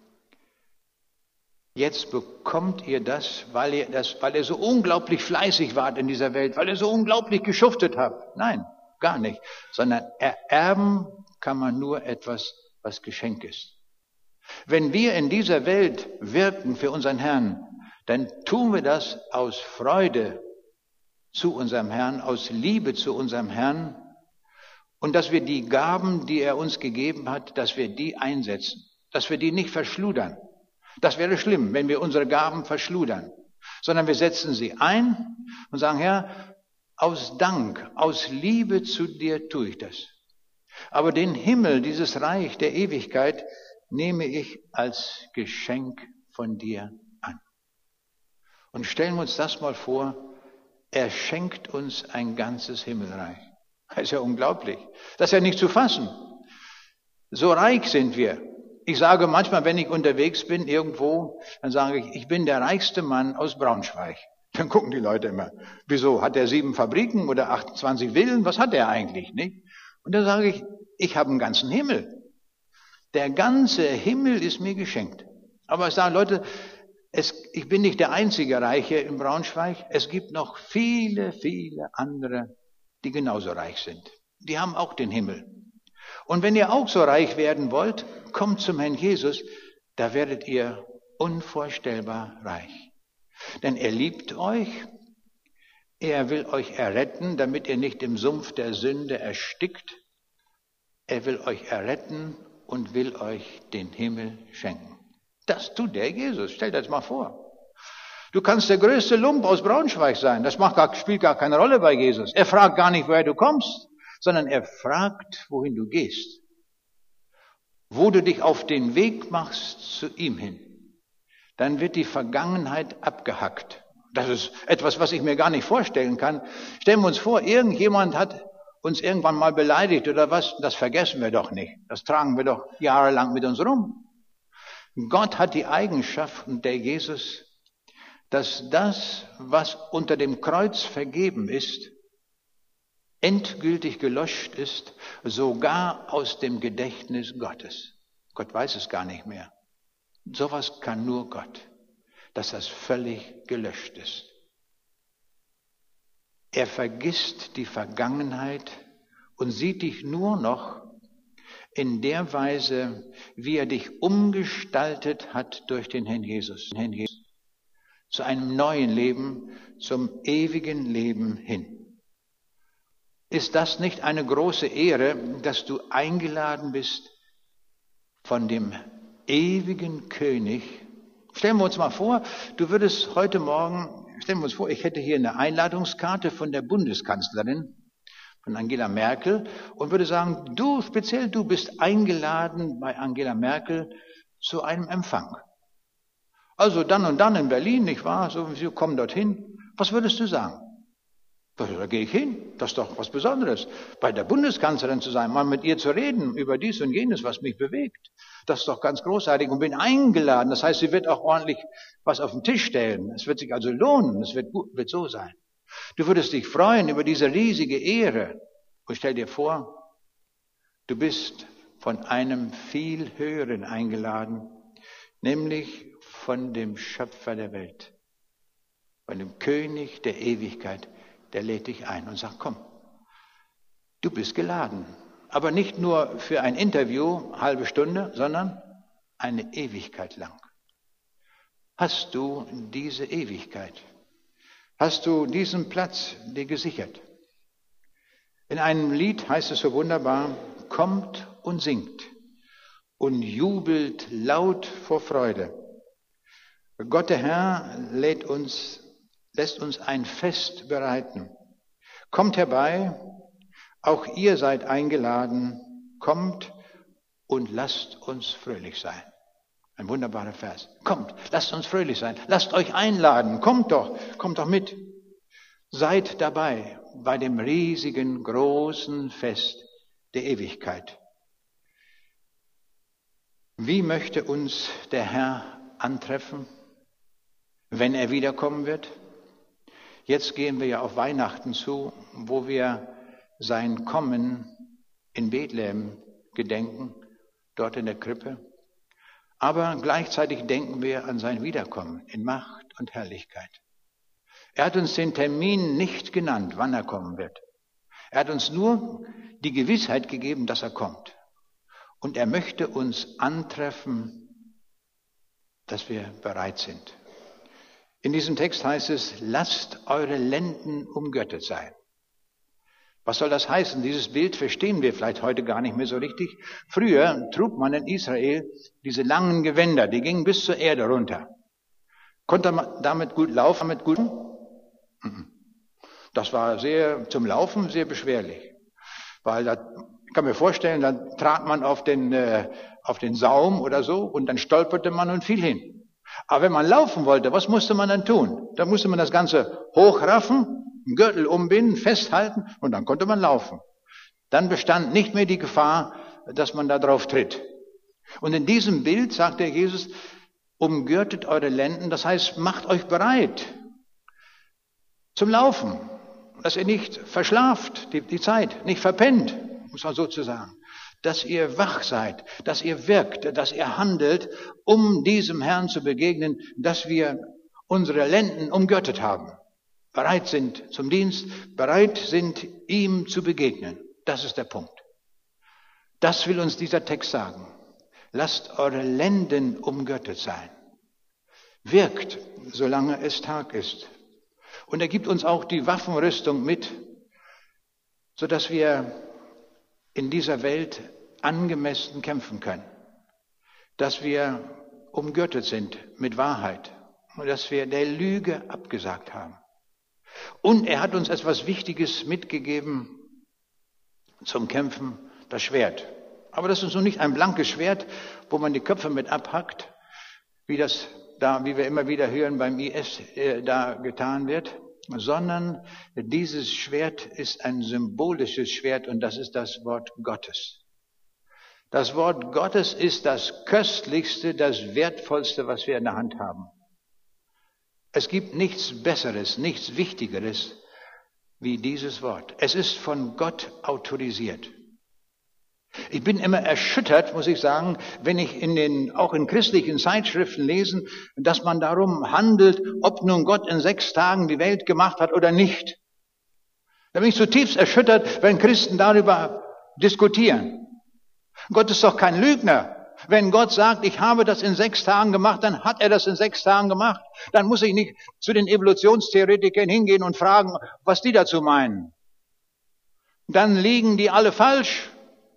A: jetzt bekommt ihr das, weil ihr das, weil ihr so unglaublich fleißig wart in dieser Welt, weil ihr so unglaublich geschuftet habt. Nein, gar nicht. Sondern ererben kann man nur etwas, was Geschenk ist. Wenn wir in dieser Welt wirken für unseren Herrn, dann tun wir das aus Freude zu unserem Herrn, aus Liebe zu unserem Herrn und dass wir die Gaben, die er uns gegeben hat, dass wir die einsetzen, dass wir die nicht verschludern. Das wäre schlimm, wenn wir unsere Gaben verschludern, sondern wir setzen sie ein und sagen, Herr, aus Dank, aus Liebe zu dir tue ich das. Aber den Himmel, dieses Reich der Ewigkeit, nehme ich als Geschenk von dir an. Und stellen wir uns das mal vor, er schenkt uns ein ganzes Himmelreich. Das ist ja unglaublich. Das ist ja nicht zu fassen. So reich sind wir. Ich sage manchmal, wenn ich unterwegs bin irgendwo, dann sage ich, ich bin der reichste Mann aus Braunschweig. Dann gucken die Leute immer, wieso, hat er sieben Fabriken oder achtundzwanzig Villen? Was hat er eigentlich, nicht? Und dann sage ich, ich habe einen ganzen Himmel. Der ganze Himmel ist mir geschenkt. Aber ich sage, Leute, es, ich bin nicht der einzige Reiche in Braunschweig. Es gibt noch viele, viele andere, die genauso reich sind. Die haben auch den Himmel. Und wenn ihr auch so reich werden wollt, kommt zum Herrn Jesus, da werdet ihr unvorstellbar reich. Denn er liebt euch, er will euch erretten, damit ihr nicht im Sumpf der Sünde erstickt. Er will euch erretten und will euch den Himmel schenken. Das tut der Jesus, stellt euch das mal vor. Du kannst der größte Lump aus Braunschweig sein, das macht gar, spielt gar keine Rolle bei Jesus. Er fragt gar nicht, woher du kommst, sondern er fragt, wohin du gehst. Wo du dich auf den Weg machst zu ihm hin. Dann wird die Vergangenheit abgehackt. Das ist etwas, was ich mir gar nicht vorstellen kann. Stellen wir uns vor, irgendjemand hat uns irgendwann mal beleidigt oder was, das vergessen wir doch nicht. Das tragen wir doch jahrelang mit uns rum. Gott hat die Eigenschaft, und der Jesus, dass das, was unter dem Kreuz vergeben ist, endgültig gelöscht ist, sogar aus dem Gedächtnis Gottes. Gott weiß es gar nicht mehr. Sowas kann nur Gott, dass das völlig gelöscht ist. Er vergisst die Vergangenheit und sieht dich nur noch in der Weise, wie er dich umgestaltet hat durch den Herrn Jesus. Herrn Jesus. Zu einem neuen Leben, zum ewigen Leben hin. Ist das nicht eine große Ehre, dass du eingeladen bist von dem ewigen König, Stellen wir uns mal vor, du würdest heute Morgen, stellen wir uns vor, ich hätte hier eine Einladungskarte von der Bundeskanzlerin, von Angela Merkel, und würde sagen, du, speziell du bist eingeladen bei Angela Merkel zu einem Empfang. Also dann und dann in Berlin, nicht wahr? So, Sie kommen dorthin. Was würdest du sagen? Da gehe ich hin. Das ist doch was Besonderes. Bei der Bundeskanzlerin zu sein, mal mit ihr zu reden über dies und jenes, was mich bewegt. Das ist doch ganz großartig und bin eingeladen. Das heißt, sie wird auch ordentlich was auf den Tisch stellen. Es wird sich also lohnen. Es wird, gut, wird so sein. Du würdest dich freuen über diese riesige Ehre. Und stell dir vor, du bist von einem viel Höheren eingeladen, nämlich von dem Schöpfer der Welt, von dem König der Ewigkeit. Der lädt dich ein und sagt, komm, du bist geladen. Aber nicht nur für ein Interview, halbe Stunde, sondern eine Ewigkeit lang. Hast du diese Ewigkeit? Hast du diesen Platz dir gesichert? In einem Lied heißt es so wunderbar, kommt und singt und jubelt laut vor Freude. Gott der Herr lädt uns lässt uns ein Fest bereiten. Kommt herbei, auch ihr seid eingeladen, kommt und lasst uns fröhlich sein. Ein wunderbarer Vers. Kommt, lasst uns fröhlich sein, lasst euch einladen, kommt doch, kommt doch mit. Seid dabei bei dem riesigen, großen Fest der Ewigkeit. Wie möchte uns der Herr antreffen, wenn er wiederkommen wird? Jetzt gehen wir ja auf Weihnachten zu, wo wir sein Kommen in Bethlehem gedenken, dort in der Krippe. Aber gleichzeitig denken wir an sein Wiederkommen in Macht und Herrlichkeit. Er hat uns den Termin nicht genannt, wann er kommen wird. Er hat uns nur die Gewissheit gegeben, dass er kommt. Und er möchte uns antreffen, dass wir bereit sind. In diesem Text heißt es, lasst eure Lenden umgürtet sein. Was soll das heißen? Dieses Bild verstehen wir vielleicht heute gar nicht mehr so richtig. Früher trug man in Israel diese langen Gewänder, die gingen bis zur Erde runter. Konnte man damit gut laufen, mit gut? Das war sehr, zum Laufen sehr beschwerlich. Weil da, ich kann mir vorstellen, dann trat man auf den, äh, auf den Saum oder so und dann stolperte man und fiel hin. Aber wenn man laufen wollte, was musste man dann tun? Da musste man das Ganze hochraffen, einen Gürtel umbinden, festhalten und dann konnte man laufen. Dann bestand nicht mehr die Gefahr, dass man da drauf tritt. Und in diesem Bild sagt der Jesus, umgürtet eure Lenden, das heißt, macht euch bereit zum Laufen, dass ihr nicht verschlaft die, die Zeit, nicht verpennt, muss man sozusagen. Dass ihr wach seid, dass ihr wirkt, dass ihr handelt, um diesem Herrn zu begegnen, dass wir unsere Lenden umgürtet haben, bereit sind zum Dienst, bereit sind, ihm zu begegnen. Das ist der Punkt. Das will uns dieser Text sagen. Lasst eure Lenden umgürtet sein. Wirkt, solange es Tag ist. Und er gibt uns auch die Waffenrüstung mit, sodass wir in dieser Welt angemessen kämpfen können, dass wir umgürtet sind mit Wahrheit und dass wir der Lüge abgesagt haben. Und er hat uns etwas Wichtiges mitgegeben zum Kämpfen, das Schwert. Aber das ist nun nicht ein blankes Schwert, wo man die Köpfe mit abhackt, wie das da, wie wir immer wieder hören, beim I S äh, da getan wird, sondern dieses Schwert ist ein symbolisches Schwert und das ist das Wort Gottes. Das Wort Gottes ist das Köstlichste, das Wertvollste, was wir in der Hand haben. Es gibt nichts Besseres, nichts Wichtigeres wie dieses Wort. Es ist von Gott autorisiert. Ich bin immer erschüttert, muss ich sagen, wenn ich in den, auch in christlichen Zeitschriften lesen, dass man darum handelt, ob nun Gott in sechs Tagen die Welt gemacht hat oder nicht. Da bin ich zutiefst erschüttert, wenn Christen darüber diskutieren. Gott ist doch kein Lügner. Wenn Gott sagt, ich habe das in sechs Tagen gemacht, dann hat er das in sechs Tagen gemacht. Dann muss ich nicht zu den Evolutionstheoretikern hingehen und fragen, was die dazu meinen. Dann liegen die alle falsch.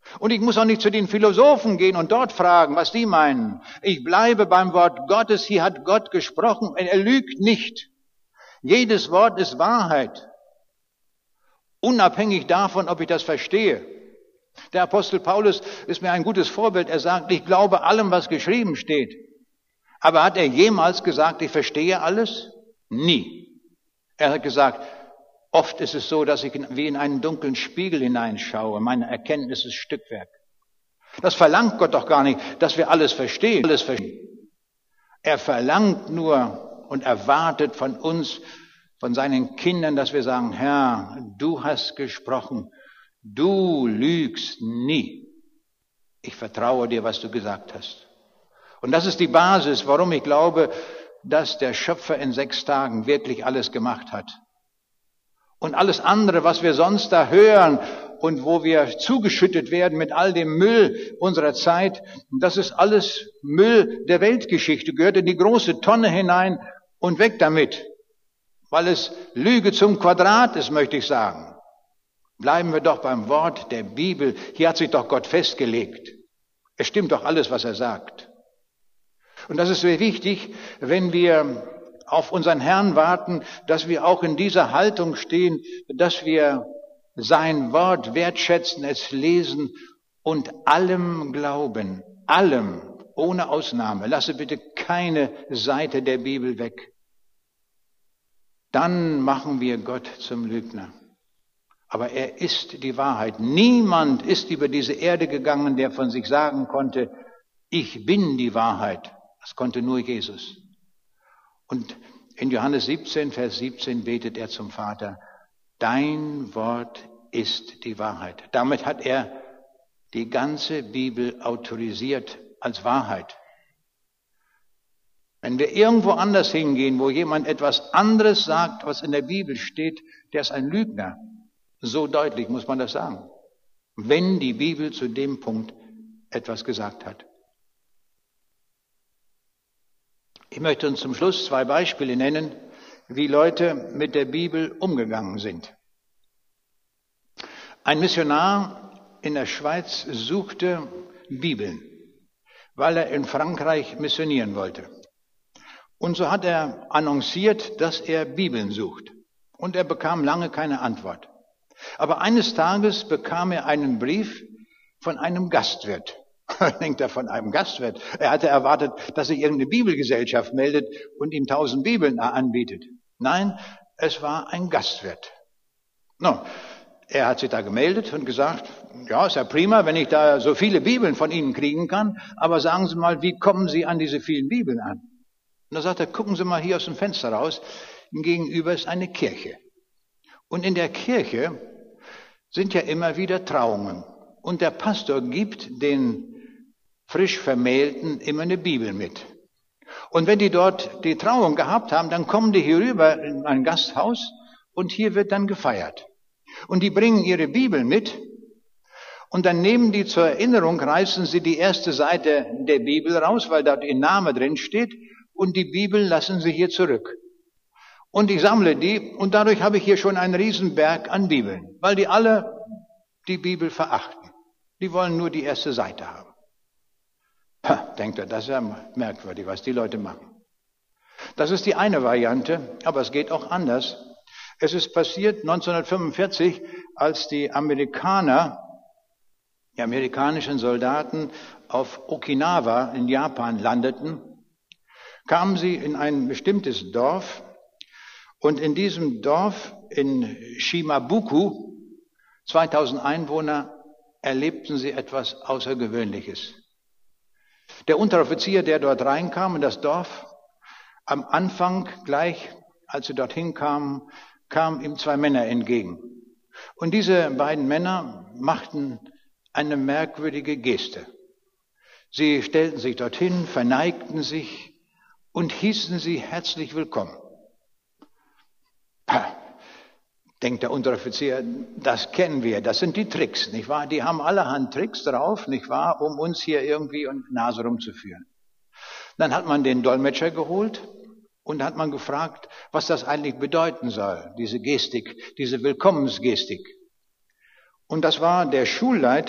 A: Und ich muss auch nicht zu den Philosophen gehen und dort fragen, was die meinen. Ich bleibe beim Wort Gottes. Hier hat Gott gesprochen. Er lügt nicht. Jedes Wort ist Wahrheit. Unabhängig davon, ob ich das verstehe. Der Apostel Paulus ist mir ein gutes Vorbild. Er sagt, ich glaube allem, was geschrieben steht. Aber hat er jemals gesagt, ich verstehe alles? Nie. Er hat gesagt, oft ist es so, dass ich wie in einen dunklen Spiegel hineinschaue. Meine Erkenntnis ist Stückwerk. Das verlangt Gott doch gar nicht, dass wir alles verstehen. Alles verstehen. Er verlangt nur und erwartet von uns, von seinen Kindern, dass wir sagen, Herr, du hast gesprochen, du lügst nie. Ich vertraue dir, was du gesagt hast. Und das ist die Basis, warum ich glaube, dass der Schöpfer in sechs Tagen wirklich alles gemacht hat. Und alles andere, was wir sonst da hören und wo wir zugeschüttet werden mit all dem Müll unserer Zeit, das ist alles Müll der Weltgeschichte, gehört in die große Tonne hinein und weg damit. Weil es Lüge zum Quadrat ist, möchte ich sagen. Bleiben wir doch beim Wort der Bibel. Hier hat sich doch Gott festgelegt. Es stimmt doch alles, was er sagt. Und das ist sehr wichtig, wenn wir auf unseren Herrn warten, dass wir auch in dieser Haltung stehen, dass wir sein Wort wertschätzen, es lesen und allem glauben. Allem, ohne Ausnahme. Lasse bitte keine Seite der Bibel weg. Dann machen wir Gott zum Lügner. Aber er ist die Wahrheit. Niemand ist über diese Erde gegangen, der von sich sagen konnte, ich bin die Wahrheit. Das konnte nur Jesus. Und in Johannes siebzehn, Vers siebzehn betet er zum Vater, dein Wort ist die Wahrheit. Damit hat er die ganze Bibel autorisiert als Wahrheit. Wenn wir irgendwo anders hingehen, wo jemand etwas anderes sagt, was in der Bibel steht, der ist ein Lügner. So deutlich muss man das sagen. Wenn die Bibel zu dem Punkt etwas gesagt hat. Ich möchte uns zum Schluss zwei Beispiele nennen, wie Leute mit der Bibel umgegangen sind. Ein Missionar in der Schweiz suchte Bibeln, weil er in Frankreich missionieren wollte. Und so hat er annonciert, dass er Bibeln sucht. Und er bekam lange keine Antwort. Aber eines Tages bekam er einen Brief von einem Gastwirt. Denkt er von einem Gastwirt. Er hatte erwartet, dass sich irgendeine Bibelgesellschaft meldet und ihm tausend Bibeln anbietet. Nein, es war ein Gastwirt. No, er hat sich da gemeldet und gesagt, ja, ist ja prima, wenn ich da so viele Bibeln von Ihnen kriegen kann, aber sagen Sie mal, wie kommen Sie an diese vielen Bibeln an? Und da sagt er, gucken Sie mal hier aus dem Fenster raus, gegenüber ist eine Kirche. Und in der Kirche sind ja immer wieder Trauungen. Und der Pastor gibt den frisch Vermählten immer eine Bibel mit. Und wenn die dort die Trauung gehabt haben, dann kommen die hier rüber in ein Gasthaus und hier wird dann gefeiert. Und die bringen ihre Bibel mit und dann nehmen die zur Erinnerung, reißen sie die erste Seite der Bibel raus, weil dort ihr Name drin steht und die Bibel lassen sie hier zurück. Und ich sammle die und dadurch habe ich hier schon einen Riesenberg an Bibeln, weil die alle die Bibel verachten. Die wollen nur die erste Seite haben. Ha, denkt er, das ist ja merkwürdig, was die Leute machen. Das ist die eine Variante, aber es geht auch anders. Es ist passiert neunzehnhundertfünfundvierzig, als die Amerikaner, die amerikanischen Soldaten auf Okinawa in Japan landeten, kamen sie in ein bestimmtes Dorf und in diesem Dorf in Shimabuku, zweitausend Einwohner, erlebten sie etwas Außergewöhnliches. Der Unteroffizier, der dort reinkam in das Dorf, am Anfang gleich, als sie dorthin kamen, kamen ihm zwei Männer entgegen. Und diese beiden Männer machten eine merkwürdige Geste. Sie stellten sich dorthin, verneigten sich und hießen sie herzlich willkommen. Ha, denkt der Unteroffizier, das kennen wir, das sind die Tricks, nicht wahr? Die haben allerhand Tricks drauf, nicht wahr, um uns hier irgendwie um die Nase rumzuführen. Dann hat man den Dolmetscher geholt und hat man gefragt, was das eigentlich bedeuten soll, diese Gestik, diese Willkommensgestik. Und das war der Schulleiter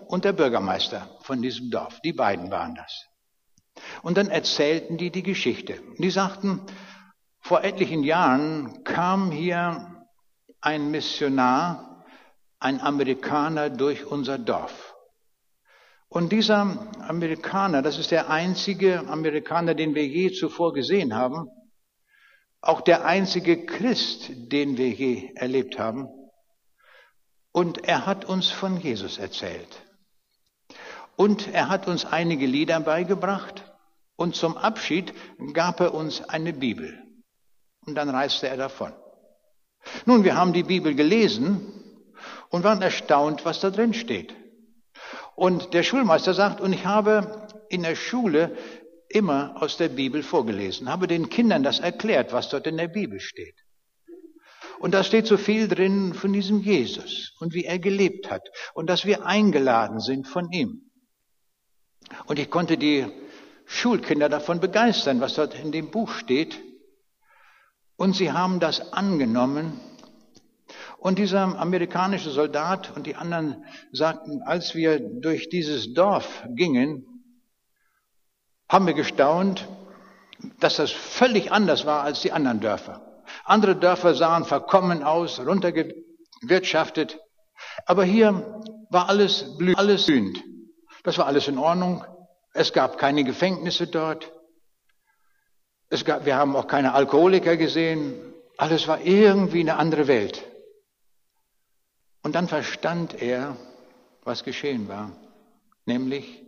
A: und der Bürgermeister von diesem Dorf. Die beiden waren das. Und dann erzählten die die Geschichte. Die sagten, vor etlichen Jahren kam hier ein Missionar, ein Amerikaner durch unser Dorf. Und dieser Amerikaner, das ist der einzige Amerikaner, den wir je zuvor gesehen haben, auch der einzige Christ, den wir je erlebt haben. Und er hat uns von Jesus erzählt. Und er hat uns einige Lieder beigebracht. Und zum Abschied gab er uns eine Bibel. Und dann reiste er davon. Nun, wir haben die Bibel gelesen und waren erstaunt, was da drin steht. Und der Schulmeister sagt, und ich habe in der Schule immer aus der Bibel vorgelesen, habe den Kindern das erklärt, was dort in der Bibel steht. Und da steht so viel drin von diesem Jesus und wie er gelebt hat und dass wir eingeladen sind von ihm. Und ich konnte die Schulkinder davon begeistern, was dort in dem Buch steht. Und sie haben das angenommen. Und dieser amerikanische Soldat und die anderen sagten, als wir durch dieses Dorf gingen, haben wir gestaunt, dass das völlig anders war als die anderen Dörfer. Andere Dörfer sahen verkommen aus, runtergewirtschaftet. Aber hier war alles blühend, alles blühend. Das war alles in Ordnung. Es gab keine Gefängnisse dort. Es gab, wir haben auch keine Alkoholiker gesehen. Alles war irgendwie eine andere Welt. Und dann verstand er, was geschehen war. Nämlich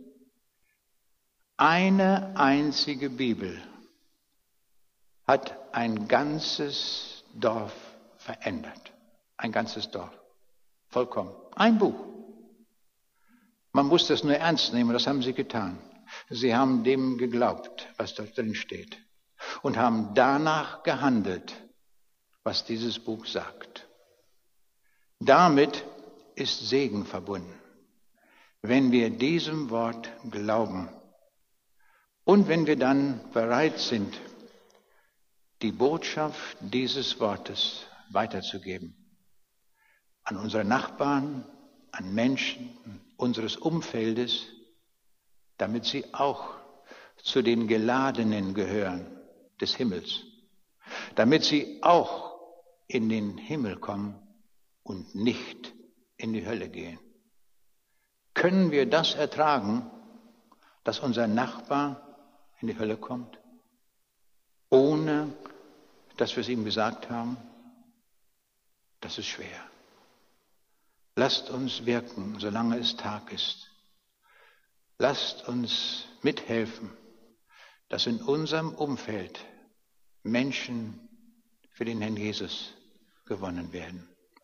A: eine einzige Bibel hat ein ganzes Dorf verändert. Ein ganzes Dorf. Vollkommen. Ein Buch. Man musste es nur ernst nehmen, das haben sie getan. Sie haben dem geglaubt, was dort drin steht. Und haben danach gehandelt, was dieses Buch sagt. Damit ist Segen verbunden, wenn wir diesem Wort glauben und wenn wir dann bereit sind, die Botschaft dieses Wortes weiterzugeben. An unsere Nachbarn, an Menschen unseres Umfeldes, damit sie auch zu den Geladenen gehören des Himmels, damit sie auch in den Himmel kommen und nicht in die Hölle gehen. Können wir das ertragen, dass unser Nachbar in die Hölle kommt, ohne dass wir es ihm gesagt haben? Das ist schwer. Lasst uns wirken, solange es Tag ist. Lasst uns mithelfen, dass in unserem Umfeld Menschen für den Herrn Jesus gewonnen werden.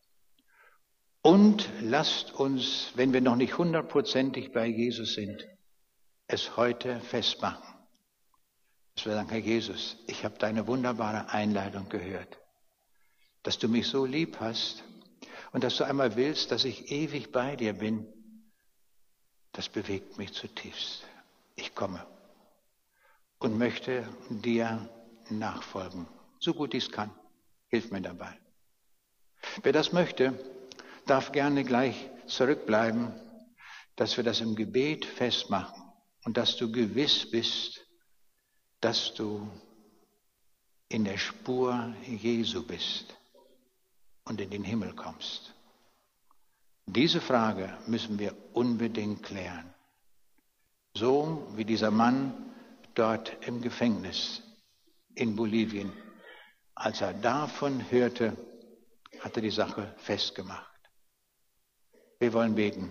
A: Und lasst uns, wenn wir noch nicht hundertprozentig bei Jesus sind, es heute festmachen. Dass wir sagen, Herr Jesus, ich habe deine wunderbare Einladung gehört, dass du mich so lieb hast und dass du einmal willst, dass ich ewig bei dir bin. Das bewegt mich zutiefst. Ich komme und möchte dir nachfolgen, so gut ich es kann. Hilf mir dabei. Wer das möchte, darf gerne gleich zurückbleiben, dass wir das im Gebet festmachen und dass du gewiss bist, dass du in der Spur Jesu bist und in den Himmel kommst. Diese Frage müssen wir unbedingt klären. So wie dieser Mann dort im Gefängnis in Bolivien, als er davon hörte, hat er die Sache festgemacht. Wir wollen beten.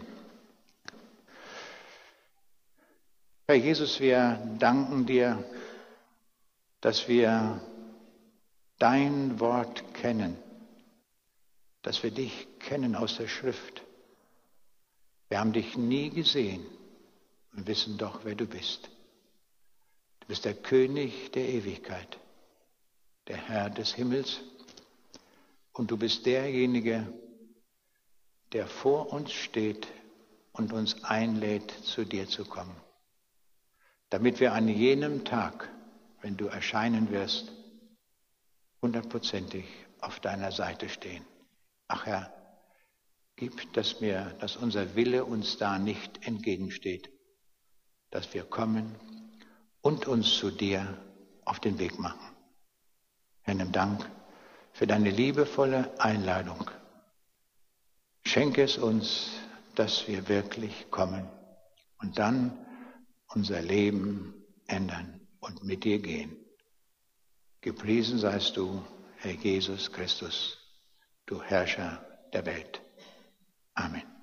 A: Herr Jesus, wir danken dir, dass wir dein Wort kennen, dass wir dich kennen aus der Schrift. Wir haben dich nie gesehen und wissen doch, wer du bist. Du bist der König der Ewigkeit, der Herr des Himmels, und du bist derjenige, der vor uns steht und uns einlädt, zu dir zu kommen, damit wir an jenem Tag, wenn du erscheinen wirst, hundertprozentig auf deiner Seite stehen. Ach Herr, Gib, dass wir, dass unser Wille uns da nicht entgegensteht, dass wir kommen und uns zu dir auf den Weg machen. Herr, nimm Dank für deine liebevolle Einladung. Schenke es uns, dass wir wirklich kommen und dann unser Leben ändern und mit dir gehen. Gepriesen seist du, Herr Jesus Christus, du Herrscher der Welt. Amen.